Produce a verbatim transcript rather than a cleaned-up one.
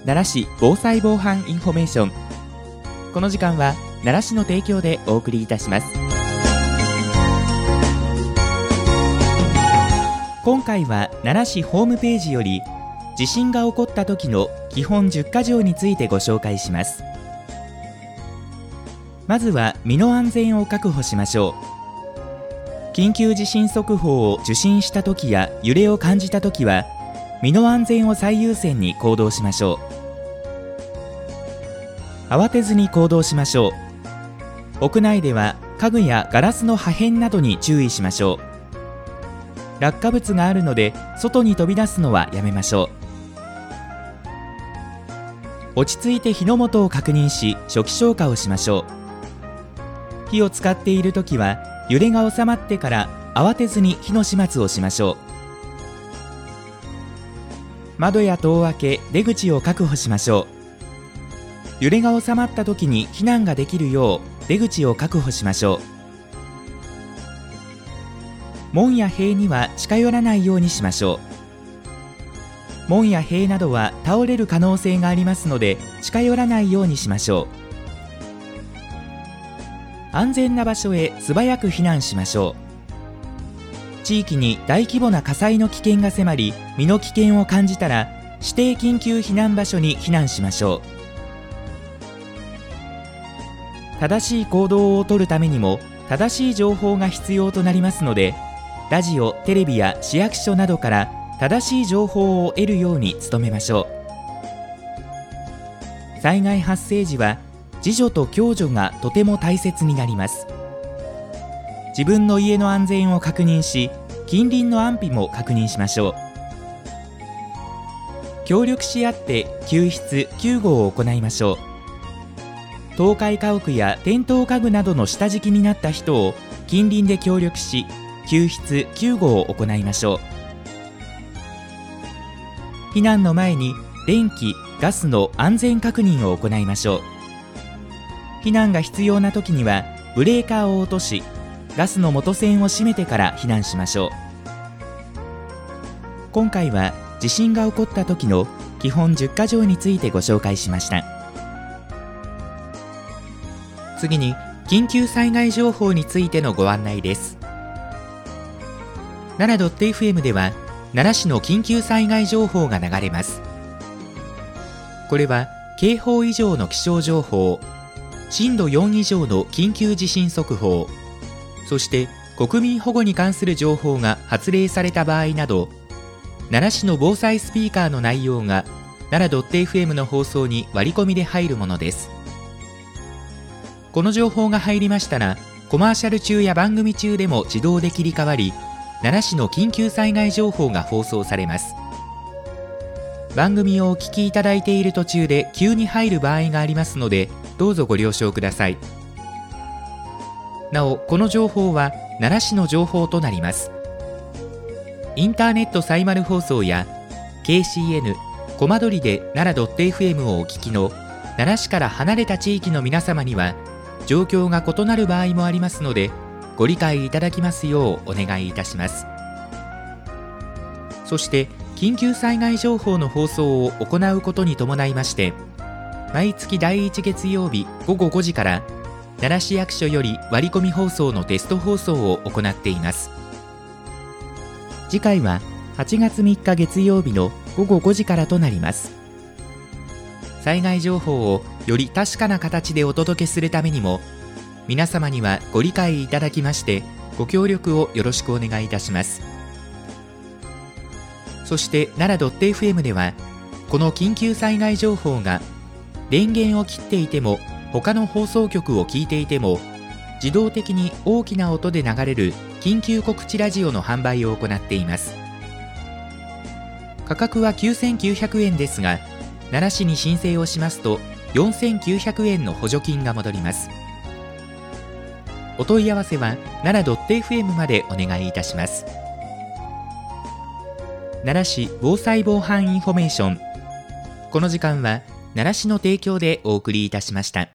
奈良市防災防犯インフォメーション。この時間は奈良市の提供でお送りいたします。今回は奈良市ホームページより地震が起こった時の基本じゅっか条についてご紹介します。まずは身の安全を確保しましょう。緊急地震速報を受信した時や揺れを感じた時は身の安全を最優先に行動しましょう。慌てずに行動しましょう。屋内では家具やガラスの破片などに注意しましょう。落下物があるので外に飛び出すのはやめましょう。落ち着いて火の元を確認し初期消火をしましょう。火を使っているときは揺れが収まってから慌てずに火の始末をしましょう。窓や戸を開け出口を確保しましょう。揺れが収まったときに避難ができるよう出口を確保しましょう。門や塀には近寄らないようにしましょう。門や塀などは倒れる可能性がありますので近寄らないようにしましょう。安全な場所へ素早く避難しましょう。地域に大規模な火災の危険が迫り身の危険を感じたら指定緊急避難場所に避難しましょう。正しい行動をとるためにも正しい情報が必要となりますのでラジオ、テレビや市役所などから正しい情報を得るように努めましょう。災害発生時は自助と共助がとても大切になります。自分の家の安全を確認し近隣の安否も確認しましょう。協力し合って救出・救護を行いましょう。倒壊家屋や転倒家具などの下敷きになった人を近隣で協力し救出・救護を行いましょう。避難の前に電気・ガスの安全確認を行いましょう。避難が必要な時にはブレーカーを落としガスの元栓を閉めてから避難しましょう。今回は地震が起こった時の基本じゅっか条についてご紹介しました。次に緊急災害情報についてのご案内です。奈良 .fm では奈良市の緊急災害情報が流れます。これは警報以上の気象情報、震度よん以上の緊急地震速報、そして国民保護に関する情報が発令された場合など奈良市の防災スピーカーの内容が奈良 .fm の放送に割り込みで入るものです。この情報が入りましたらコマーシャル中や番組中でも自動で切り替わり奈良市の緊急災害情報が放送されます。番組をお聞きいただいている途中で急に入る場合がありますのでどうぞご了承ください。なおこの情報は奈良市の情報となります。インターネットサイマル放送や ケーシーエヌ コマ撮りで奈良 .fm をお聞きの奈良市から離れた地域の皆様には状況が異なる場合もありますのでご理解いただきますようお願いいたします。そして緊急災害情報の放送を行うことに伴いまして毎月だいいち月曜日ごごごじから奈良市役所より割り込み放送のテスト放送を行っています。次回ははちがつみっか月曜日のごごごじからとなります。災害情報をより確かな形でお届けするためにも皆様にはご理解いただきましてご協力をよろしくお願いいたします。そして奈良 .fm ではこの緊急災害情報が電源を切っていても他の放送局を聞いていても自動的に大きな音で流れる緊急告知ラジオの販売を行っています。価格はきゅうせんきゅうひゃくえんですが奈良市に申請をしますとよんせんきゅうひゃくえんの補助金が戻ります。お問い合わせは奈良 .fm までお願いいたします。奈良市防災防犯インフォメーション。この時間は奈良市の提供でお送りいたしました。